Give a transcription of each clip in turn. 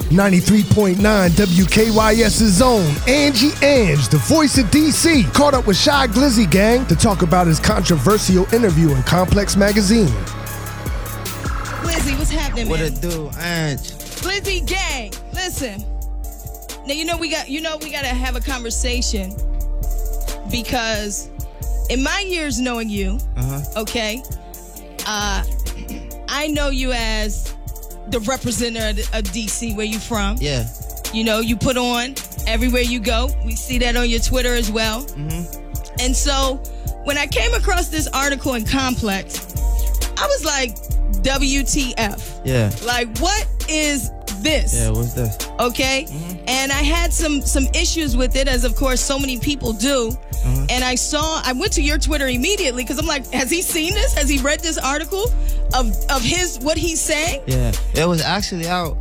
93.9 WKYS's own Angie Ange, the voice of DC, caught up with Shy Glizzy Gang to talk about his controversial interview in Complex Magazine. Glizzy, what's happening, What man? it do, Ange? Glizzy Gang, listen. Now we got to have a conversation because in my years knowing you, okay, I know you as the representative of DC, where you from. Yeah. You know, you put on everywhere you go. We see that on your Twitter as well. Mm-hmm. And so when I came across this article in Complex, I was like, WTF. Yeah. Like, what is this? Yeah, what's this? Okay? Mm-hmm. And I had some issues with it, as of course so many people do. Mm-hmm. And I went to your Twitter immediately because I'm like, has he seen this? Has he read this article of what he's saying? Yeah. It was actually out.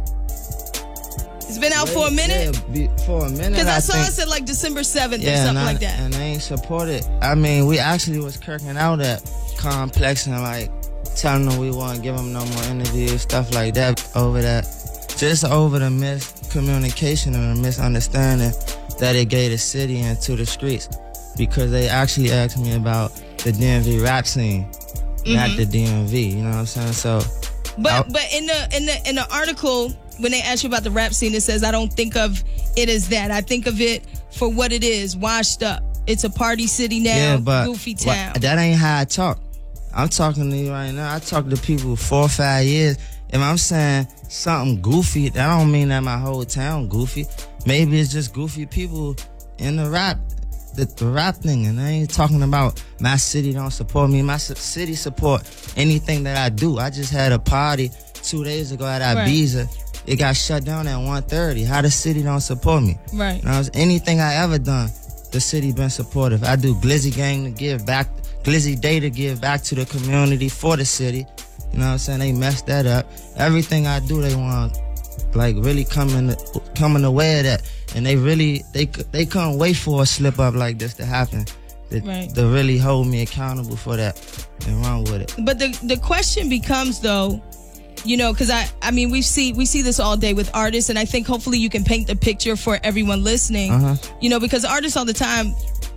It's been out for a minute? Yeah, for a minute. Because I saw think. it said like December 7th or Yeah, something like that. And they ain't support it. I mean, we actually was kirking out at Complex and like telling them we won't give them no more interviews, stuff like that over that. Just over the miscommunication and the misunderstanding that it gave the city and to the streets. Because they actually asked me about the DMV rap scene, not the DMV. You know what I'm saying? So, but in the article, when they ask you about the rap scene, it says, I don't think of it as that. I think of it for what it is, washed up. It's a party city now, yeah, but goofy town. That ain't how I talk. I'm talking to you right now. I talk to people 4 or 5 years. If I'm saying something goofy, that don't mean that my whole town goofy. Maybe it's just goofy people in the rap thing. And I ain't talking about my city don't support me. My city support anything that I do. I just had a party 2 days ago at Ibiza. It got shut down at 1:30. How the city don't support me? Right. Now, anything I ever done, the city been supportive. I do Glizzy Gang to give back, Glizzy Day to give back to the community for the city. You know what I'm saying? They messed that up. Everything I do, they want like really coming the way of that. And they couldn't wait for a slip up like this to happen. To really hold me accountable for that and run with it. But the question becomes though, you know, because I mean we see this all day with artists, and I think hopefully you can paint the picture for everyone listening. You know, because artists all the time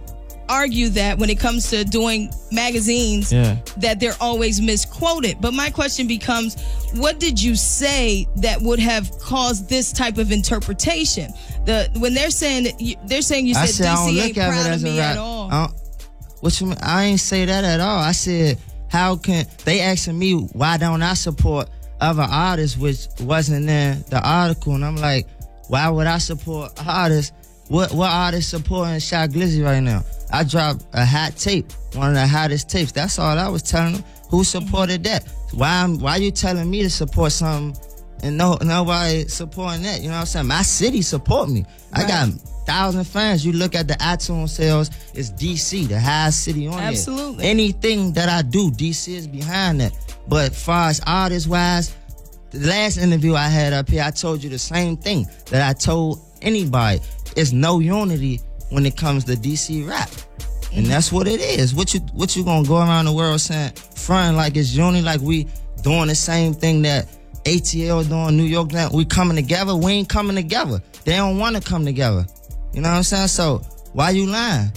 argue that when it comes to doing magazines, that they're always misquoted. But my question becomes, what did you say that would have caused this type of interpretation? When they're saying you said DC ain't proud of me at all. What you mean? I ain't say that at all. I said, how can they asking me why don't I support other artists, which wasn't in the article? And I'm like, why would I support artists? What artists supporting Shy Glizzy right now? I dropped a hot tape, one of the hottest tapes. That's all I was telling them. Who supported that? Why you telling me to support something and nobody supporting that? You know what I'm saying? My city support me. Right. I got 1,000 fans. You look at the iTunes sales, it's DC, the highest city on there. Absolutely. Anything that I do, DC is behind that. But as far as artist-wise, the last interview I had up here, I told you the same thing that I told anybody. It's no unity when it comes to DC rap. And that's what it is. What you gonna go around the world saying, fronting like it's unity, like we doing the same thing that ATL doing, New York, we coming together? We ain't coming together. They don't want to come together. You know what I'm saying? So why you lying?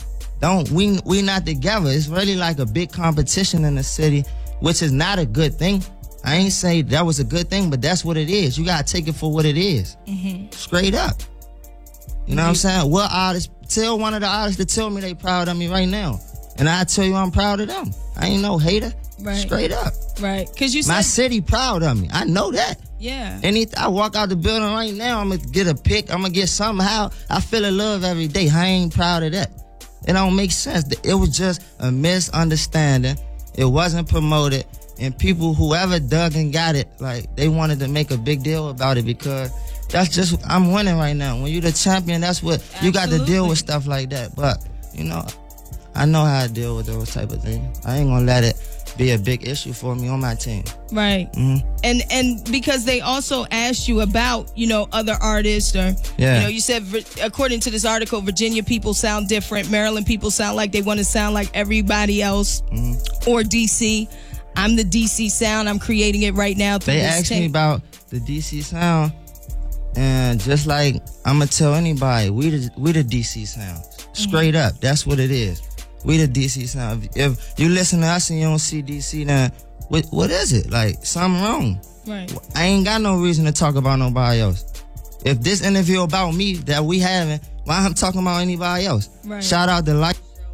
We not together. It's really like a big competition in the city, which is not a good thing. I ain't say that was a good thing, but that's what it is. You gotta take it for what it is. Straight up. You know what I'm saying? What artist? Tell one of the artists to tell me they proud of me right now, and I tell you I'm proud of them. I ain't no hater. Right. Straight up. Right. Because you said my city proud of me. I know that. Yeah. I walk out the building right now, I'm gonna get a pic. I'm gonna get somehow. I feel a love every day. I ain't proud of that. It don't make sense. It was just a misunderstanding. It wasn't promoted, and people, whoever dug and got it, like they wanted to make a big deal about it because. That's just, I'm winning right now. When you're the champion, that's what, you got to deal with stuff like that. But, you know, I know how to deal with those type of things. I ain't going to let it be a big issue for me on my team. Right. And because they also asked you about, you know, other artists or, you know, you said, according to this article, Virginia people sound different. Maryland people sound like they want to sound like everybody else or DC. I'm the DC sound. I'm creating it right now. They asked me about the DC sound. And just like I'ma tell anybody, we the DC sound. Straight up, that's what it is. We the DC sound. If you listen to us and you don't see DC, then what is it? Like, something wrong. Right. I ain't got no reason to talk about nobody else. If this interview about me that we having, why I'm talking about anybody else? Right. Shout out the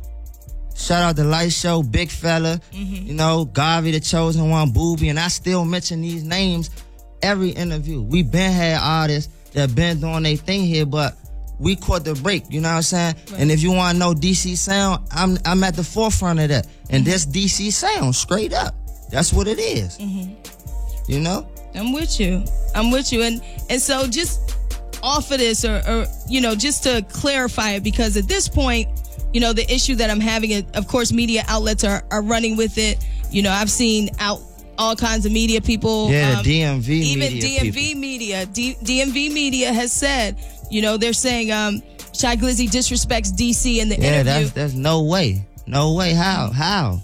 Light Show, Big Fella, you know, Garvey the Chosen One, Booby, and I still mention these names every interview. We been had artists that been doing their thing here, but we caught the break, you know what I'm saying? Right. And if you want to know DC sound, I'm at the forefront of that. And this DC sound, straight up. That's what it is. You know? I'm with you. And so just off of this, or you know, just to clarify it, because at this point, you know, the issue that I'm having, of course, media outlets are running with it. You know, I've seen all kinds of media people. Yeah, the DMV even media. Even DMV media. DMV media has said, you know, they're saying Shy Glizzy disrespects DC in the interview. Yeah, that's no way. No way. How?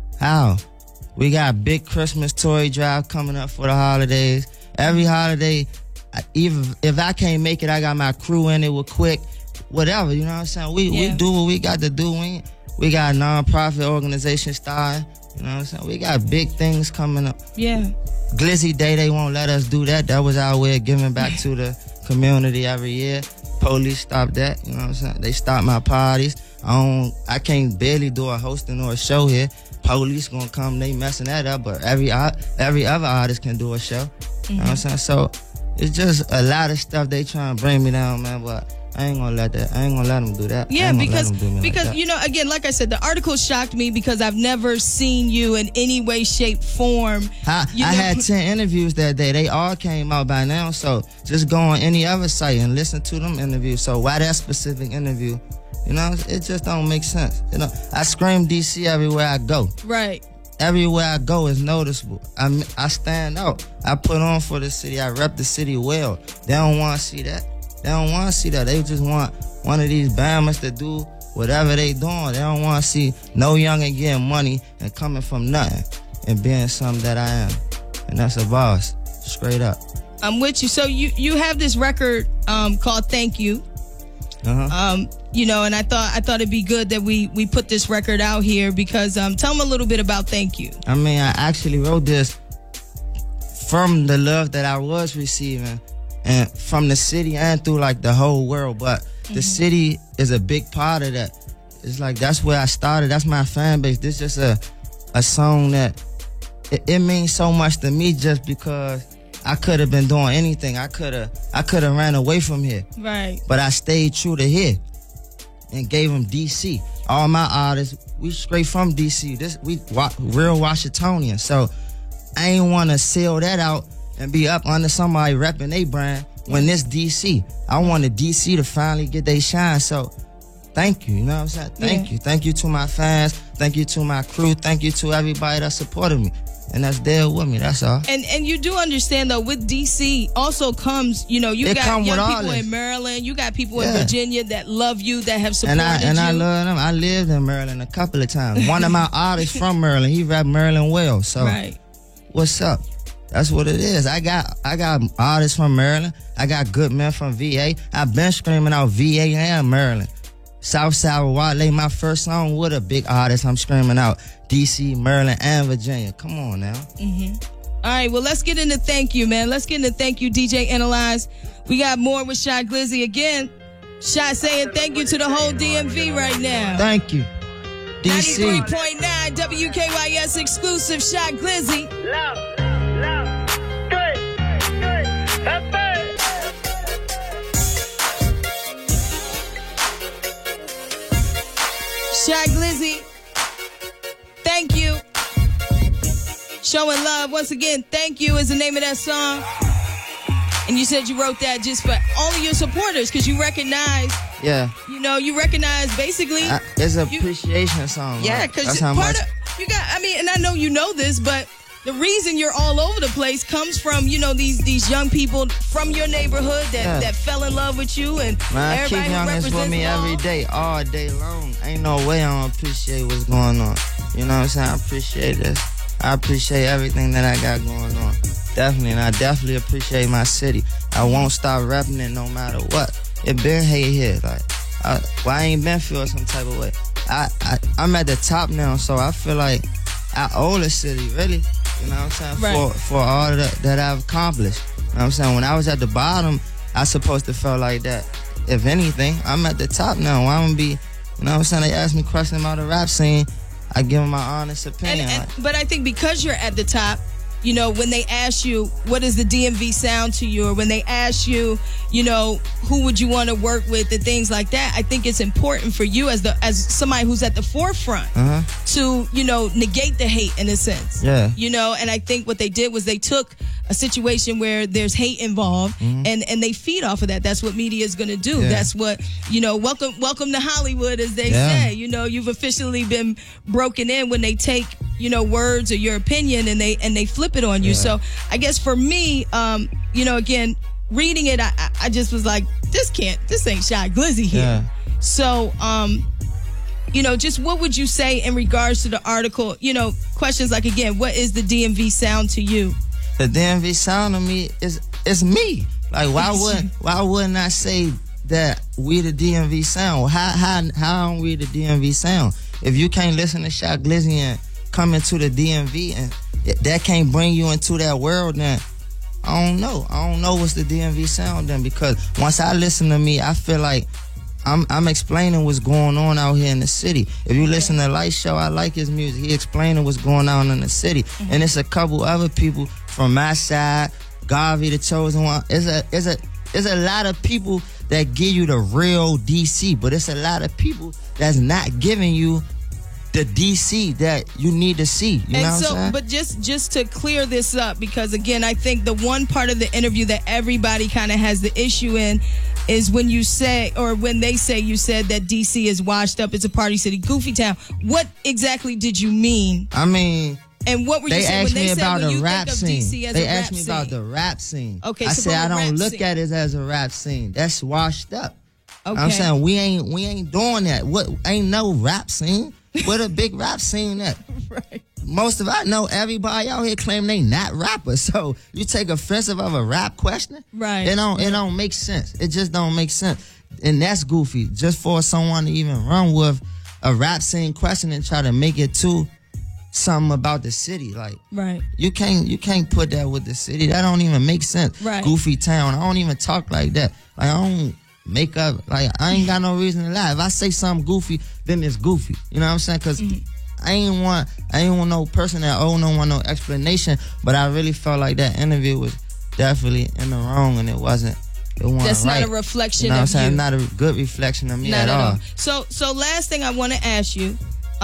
We got big Christmas toy drive coming up for the holidays. Every holiday, even if I can't make it, I got my crew in it with Quick. Whatever, you know what I'm saying? We do what we got to do. We got a non-profit organization starting. You know what I'm saying? We got big things coming up. Yeah. Glizzy Day, they won't let us do that. That was our way of giving back to the community every year. Police stopped that. You know what I'm saying? They stopped my parties. I can't barely do a hosting or a show here. Police gonna come, they messing that up. But every other artist can do a show. You know what I'm saying? So it's just a lot of stuff they trying to bring me down, man. But I ain't gonna let them do that. Yeah, because you know, again, like I said, the article shocked me because I've never seen you in any way, shape, form. I had 10 interviews that day. They all came out by now. So just go on any other site and listen to them interviews. So why that specific interview? You know, it just don't make sense. You know, I scream DC everywhere I go. Right. Everywhere I go is noticeable. I stand out. I put on for the city. I rep the city well. They don't want to see that. They just want one of these Bammers to do whatever they doing. They don't want to see no youngin' getting money and coming from nothing and being something that I am. And that's a boss, straight up. I'm with you. So you have this record called Thank You. You know, and I thought it'd be good that we put this record out here because tell them a little bit about Thank You. I mean, I actually wrote this from the love that I was receiving and from the city and through like the whole world. But the city is a big part of that. It's like that's where I started. That's my fan base. This is just a song that it means so much to me just because I could have been doing anything. I could have ran away from here. Right. But I stayed true to here and gave them DC. All my artists, we straight from DC. We real Washingtonian. So I ain't want to sell that out and be up under somebody repping their brand when this DC. I wanted DC to finally get their shine. So thank you. You know what I'm saying? Thank you. Thank you to my fans. Thank you to my crew. Thank you to everybody that supported me. And that's there with me, that's all. And you do understand, though, with DC also comes, you know, you got young people in Maryland, you got people in Virginia that love you, that have supported you. And I love them. I lived in Maryland a couple of times. One of my artists from Maryland, he rap Maryland well. So what's up? That's what it is. I got artists from Maryland. I got good men from VA. I've been screaming out VA and Maryland. Southside Wale, my first song with a big artist. I'm screaming out DC, Maryland, and Virginia. Come on now. All right, well, let's get into Thank You, man. Let's get into Thank You, DJ Analyze. We got more with Shy Glizzy again. Shy saying thank you to the whole DMV right now. Thank you. DC. 93.9 WKYS exclusive Shy Glizzy. Shy Glizzy, thank you. Showing love. Once again, Thank You is the name of that song. And you said you wrote that just for all of your supporters because you recognize. Yeah. You know, you recognize basically. It's an appreciation song. Yeah, because part of you got. I mean, and I know you know this, but the reason you're all over the place comes from, you know, these young people from your neighborhood that fell in love with you and man, everybody keep youngins with me every day, all day long. Ain't no way I don't appreciate what's going on. You know what I'm saying? I appreciate this. I appreciate everything that I got going on. Definitely, and I definitely appreciate my city. I won't stop repping it no matter what. It been hate here. Like, I ain't been feeling some type of way. I'm at the top now, so I feel like I owe the city, really. You know what I'm saying? Right. For all that I've accomplished. You know what I'm saying? When I was at the bottom, I supposed to feel like that. If anything, I'm at the top now. Why I'm be, you know what I'm saying? They ask me questions about the rap scene. I give them my honest opinion. But I think because you're at the top, you know, when they ask you, what does the DMV sound to you? Or when they ask you, you know, who would you want to work with and things like that, I think it's important for you as somebody who's at the forefront to, you know, negate the hate in a sense. Yeah. You know, and I think what they did was they took a situation where there's hate involved and they feed off of that. That's what media is going to do. Yeah. That's what, you know, welcome to Hollywood, as they say. You know, you've officially been broken in when they take, you know, words or your opinion and they flip it on you. So I guess for me, you know, again, reading it, I just was like, this ain't Shy Glizzy here. Yeah. So, you know, just what would you say in regards to the article? You know, questions like, again, what is the DMV sound to you? The DMV sound to me is me. Like, why wouldn't I say that we the DMV sound? How are we the DMV sound? If you can't listen to Shy Glizzy and come into the DMV and that can't bring you into that world, then I don't know what's the DMV sound then, because once I listen to me, I feel like I'm explaining what's going on out here in the city. If you listen to Light Show, I like his music. He explaining what's going on in the city. And it's a couple other people from my side, Garvey, the Chosen One. It's a lot of people that give you the real DC, but it's a lot of people that's not giving you the DC that you need to see. You know what I'm saying? But just to clear this up, because again, I think the one part of the interview that everybody kind of has the issue in is when you say, or when they say you said that DC is washed up, it's a party city, goofy town. What exactly did you mean? I mean, and what were you saying when they said about when you the rap think of scene? DC as they a rap asked me scene? about the rap scene. Okay, I so said I from a don't rap look scene. at it as a rap scene. That's washed up. Okay. I'm saying we ain't doing that. What ain't no rap scene? What a big rap scene at? Right. Most of I know everybody out here claim they not rappers. So you take offensive of a rap question? Right. It don't make sense. It just don't make sense. And that's goofy. Just for someone to even run with a rap scene question and try to make it to something about the city. Like, Right. you can't put that with the city. That don't even make sense. Right. Goofy town. I don't even talk like that. Like, I don't make up. Like, I ain't got no reason to lie. If I say something goofy, then it's goofy. You know what I'm saying? Because I ain't want no person that don't want no explanation. But I really felt like that interview was definitely in the wrong, and it wasn't. That's right. not a reflection You know what I'm of saying? you. Not a good reflection of me Not at all. So last thing I want to ask you,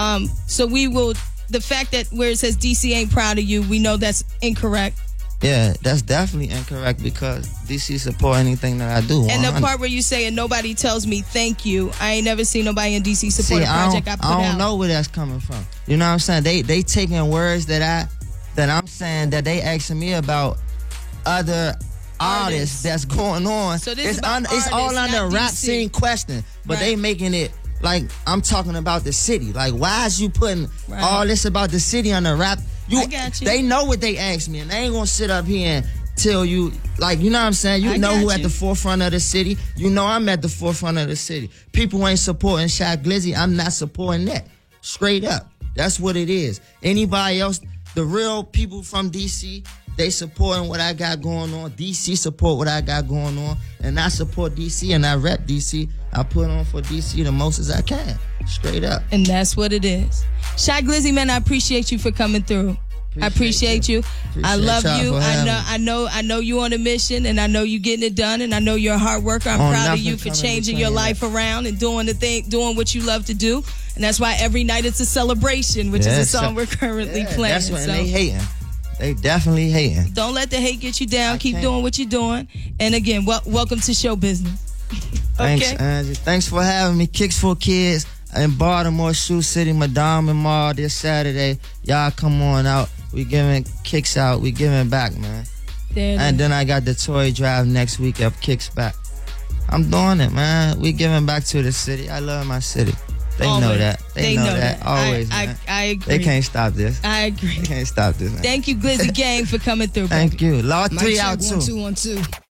so we will, the fact that where it says DC ain't proud of you, we know that's incorrect. Yeah, that's definitely incorrect because DC support anything that I do. And the 100. part where you say, and nobody tells me thank you, I ain't never seen nobody in DC support See, a project I put I don't out. know where that's coming from. You know what I'm saying? They taking words that I'm saying that they asking me about other artists that's going on. So this is it's about it's all artists, under not rap DC. scene question, but Right. they making it like I'm talking about the city. Like, why is you putting Right. all this about the city on the rap? I got you. They know what they asked me, and they ain't gonna sit up here and tell you, like, you know what I'm saying? You I know got who at you. the forefront of the city. You know I'm at the forefront of the city. People ain't supporting Shy Glizzy. I'm not supporting that. Straight up. That's what it is. Anybody else, the real people from DC, they supporting what I got going on. DC support what I got going on. And I support DC and I rep DC. I put on for DC the most as I can. Straight up. And that's what it is. Shy Glizzy, man, I appreciate you for coming through. I appreciate you. I love y'all you. for having me. I know you on a mission, and I know you getting it done, and I know you're a hard worker. I'm Oh, proud of nothing you for coming changing between your that. life around and doing what you love to do. And that's why every night it's a celebration, which is a song we're currently playing. That's when So they hating. They definitely hating. don't let the hate get you down. I Keep can't. doing what you're doing. And again, welcome to show business. Thanks, Okay. Angie. Thanks for having me. Kicks for Kids in Baltimore, Shoe City, Madame and Mall this Saturday. Y'all come on out. We giving kicks out. We giving back, man. There it And is. then I got the toy drive next week up Kicks Back. I'm doing it, man. We giving back to the city. I love my city. They know that. They know that. Always. I agree. They can't stop this. I agree. They can't stop this, man. Thank you, Glizzy Gang, for coming through. Thank you. Law Mic 3 check, out 1, too. 2, 1, 2.